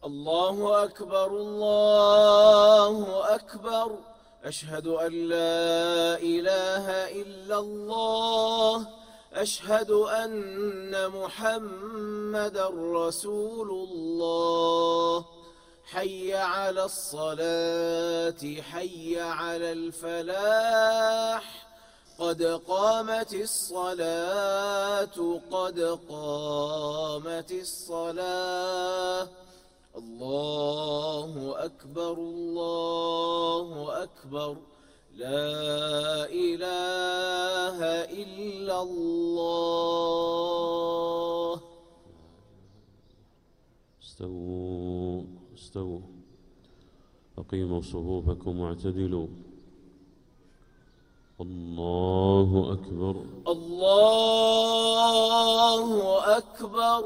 الله أكبر الله أكبر. أشهد أن لا إله إلا الله. أشهد أن محمدًا رسول الله. حي على الصلاة حي على الفلاح. قد قامت الصلاة قد قامت الصلاة. الله أكبر الله أكبر. لا إله إلا الله. استووا استووا، أقيموا صفوفكم واعتدلوا. الله أكبر الله أكبر.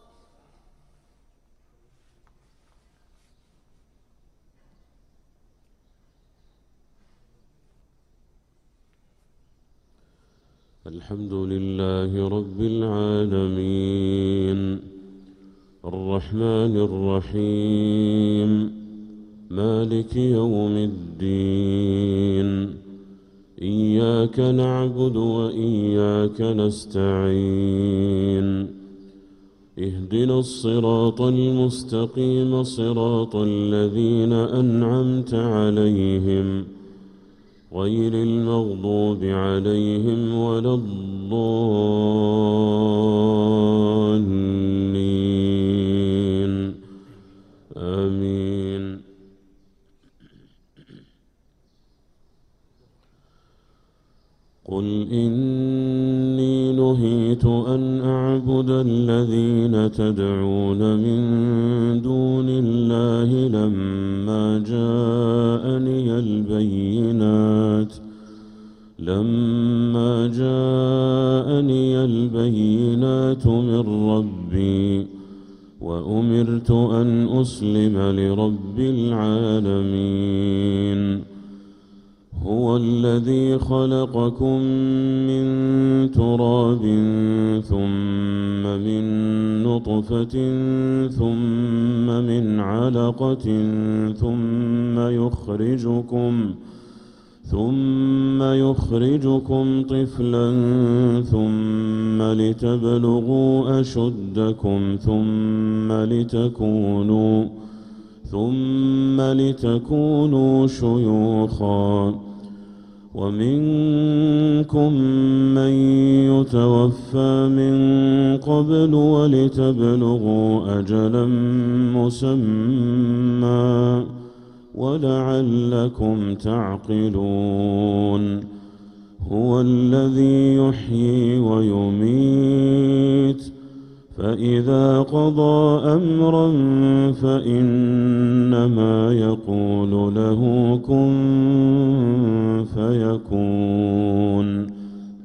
الحمد لله رب العالمين الرحمن الرحيم مالك يوم الدين. إياك نعبد وإياك نستعين. اهدنا الصراط المستقيم صراط الذين أنعمت عليهم غير المغضوب عليهم ولا الضالين. آمين. قل إني نهيت أن أعبد الذين تدعون من دون الله لما جاءني البينات من ربي وأمرت أن أسلم لرب العالمين. هو الذي خلقكم من تراب ثم من نطفة ثم من علقة ثم يخرجكم طفلا ثم لتبلغوا أشدكم ثم لتكونوا شيوخا. ومنكم من يتوفى من قبل ولتبلغوا أجلا مسمى ولعلكم تعقلون. هو الذي يحيي ويميت فإذا قضى أمرا فإنما يقول له كن فيكون.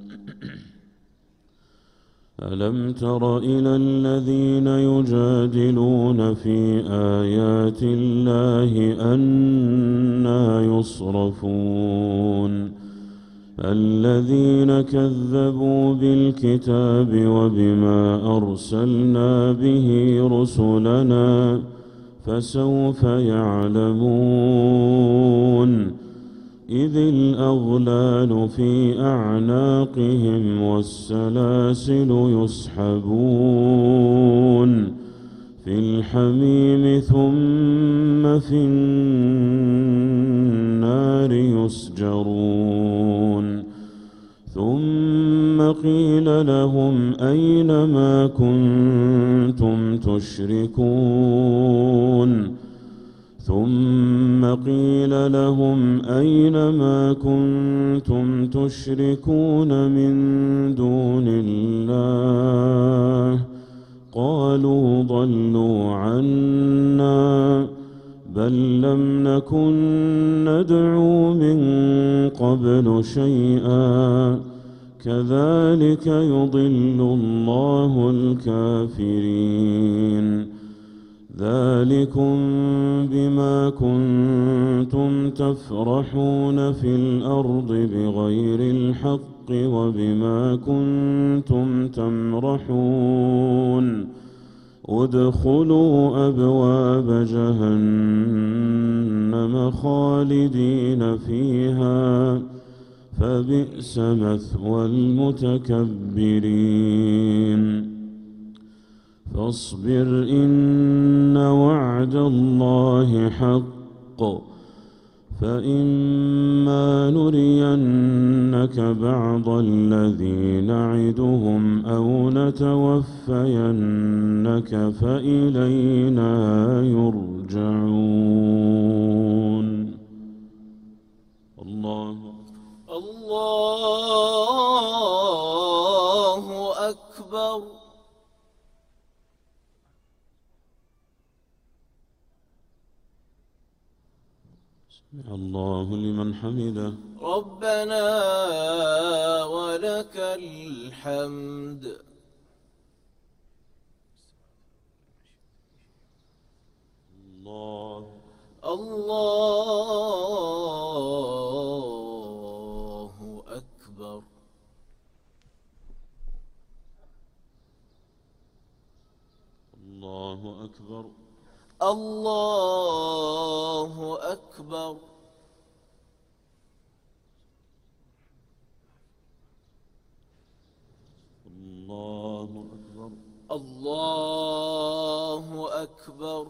ألم تر إلى الذين يجادلون في آيات الله أنى يصرفون. الذين كذبوا بالكتاب وبما أرسلنا به رسلنا فسوف يعلمون. إذ الأغلال في أعناقهم والسلاسل يسحبون في الحميم ثم في النار يسجرون. ثم قيل لهم أين ما كنتم تشركون من دون الله قالوا ضلوا عنا بل لم نكن ندعو من قبل شيئا كذلك يضل الله الكافرين. ذلكم بما كنتم تفرحون في الأرض بغير الحق وبما كنتم تمرحون ادخلوا أبواب جهنم خالدين فيها فبئس مثوى المتكبرين فاصبر إن وعد الله حق فإما نرينك بعض الذي نعدهم أو نتوفينك فإلينا يرجعون. الله أكبر. سمع الله لمن حمده. ربنا ولك الحمد. الله أكبر. الله أكبر. الله أكبر. الله أكبر. الله أكبر.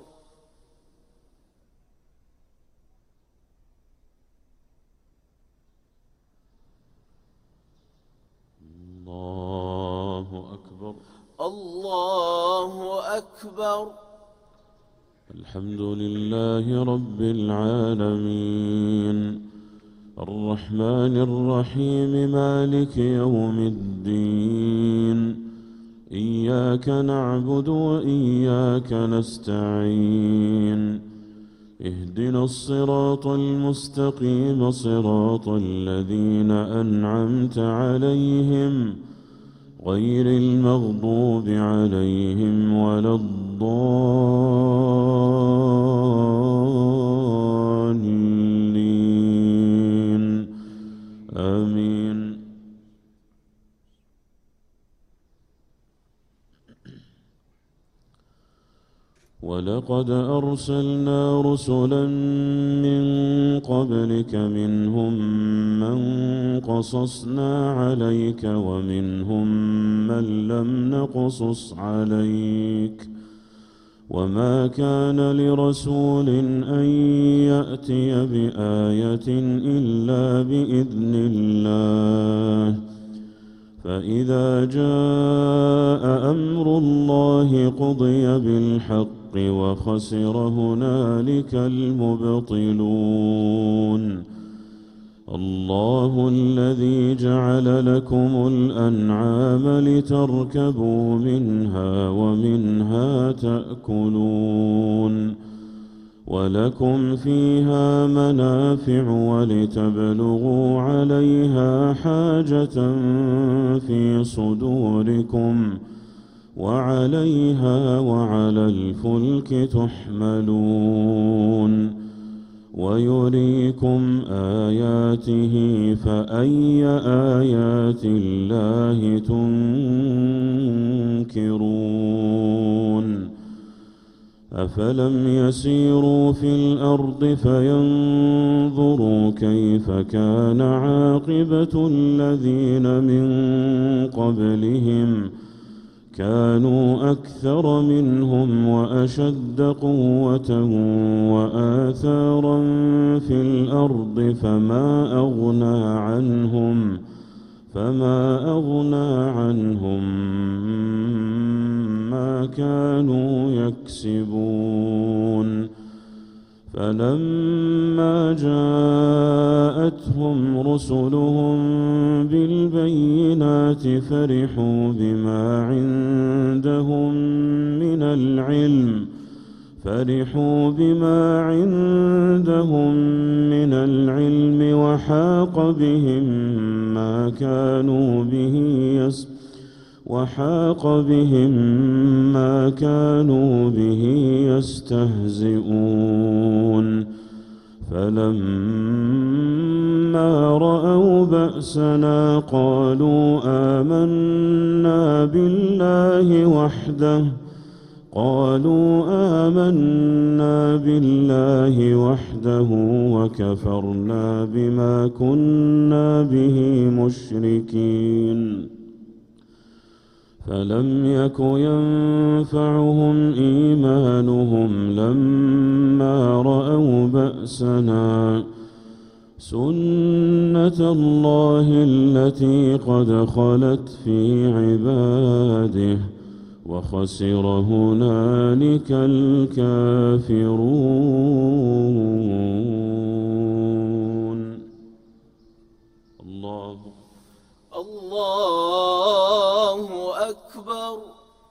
الله أكبر. الله أكبر. الحمد لله رب العالمين الرحمن الرحيم مالك يوم الدين إياك نعبد وإياك نستعين اهدنا الصراط المستقيم صراط الذين أنعمت عليهم غير المغضوب عليهم ولا الضالين آمين. ولقد أرسلنا رسلا من قبلك منهم من قصصنا عليك ومنهم من لم نقصص عليك وما كان لرسول أن يأتي بآية إلا بإذن الله فإذا جاء أمر الله قضي بالحق وخسر هنالك المبطلون. الله الذي جعل لكم الأنعام لتركبوا منها ومنها تأكلون ولكم فيها منافع ولتبلغوا عليها حاجة في صدوركم وعليها وعلى الفلك تحملون ويريكم آياته فأي آيات الله تنكرون. أفلم يسيروا في الأرض فينظروا كيف كان عاقبة الذين من قبلهم كانوا أكثر منهم وأشد قوة وآثارا في الأرض فما أغنى عنهم ما كانوا يكسبون. فلما جاءتهم رسلهم بالبينات فرحوا بما عندهم من العلم وحاق بهم ما كانوا به يستهزئون. فلما رأوا بأسنا قالوا قالوا آمنا بالله وحده وكفرنا بما كنا به مشركين فلم يك ينفعهم إيمانهم لما رأوا بأسنا سنة الله التي قد خلت في عباده وخسر هنالك الكافرون. الله أكبر.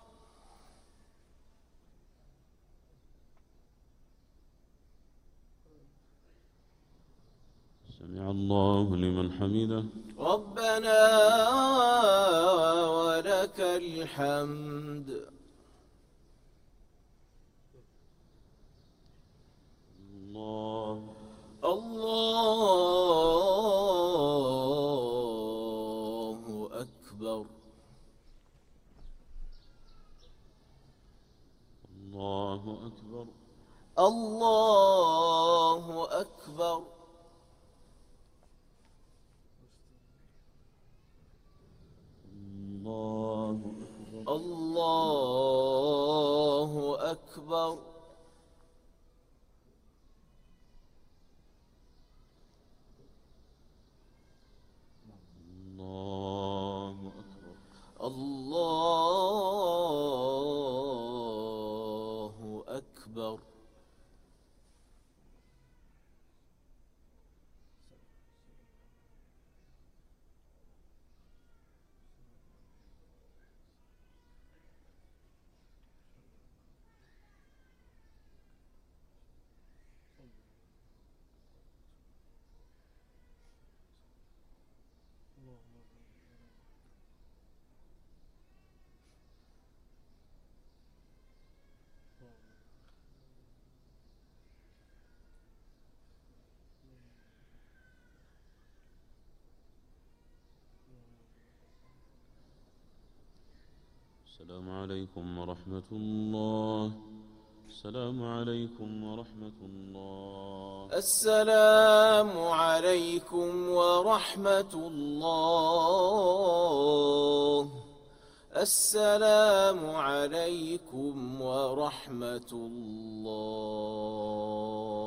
سمع الله لمن حمده. ربنا ولك الحمد. الله أكبر. الله أكبر. الله أكبر. الله أكبر. الله أكبر. الله أكبر. السلام عليكم ورحمة الله. السلام عليكم ورحمة الله. السلام عليكم ورحمة الله. السلام عليكم ورحمة الله.